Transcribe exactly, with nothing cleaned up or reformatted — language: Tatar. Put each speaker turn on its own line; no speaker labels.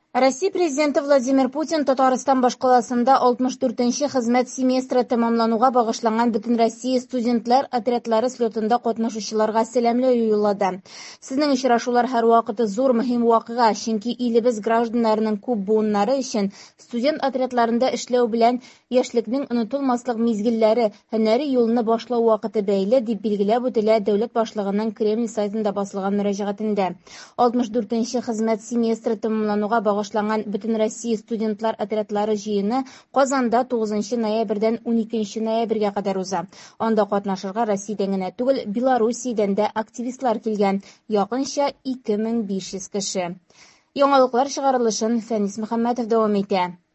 Россия президенты Владимир Путин Татарстан башкаласында алтмыш дүртенче хезмәт семестры тәмамлануга багышланган Бөтен Россия студентлар отрядлары слетында катнашучыларга сәламләү юллады. Сезнең очрашулар һәрвакыт зур мөһим вакыйга, чөнки илебез гражданнарының күп буыннары өчен студент отрядларында эшләү белән яшьлекнең онытылмаслык мизгелләре, һөнәри юлны башлау вакыты бәйле, дип билгеләп үтелә дәүләт башлыгының Кремль сайтында басылган мөрәҗәгатендә. алтмыш дүртенче хезмәт семестры тәмамлануга багышланган Бөтен Россия студентлар отрядлары җыены Казанда тугызынчы ноябрьдән уникенче ноябрьгә кадәр уза. Анда катнашырга Россиядән генә түгел, Белоруссиядән дә активистлар килгән, якынча ике мең биш йөз кеше. Яңалыклар чыгарылышын Фәнис Мөхәммәтов дәвам итә.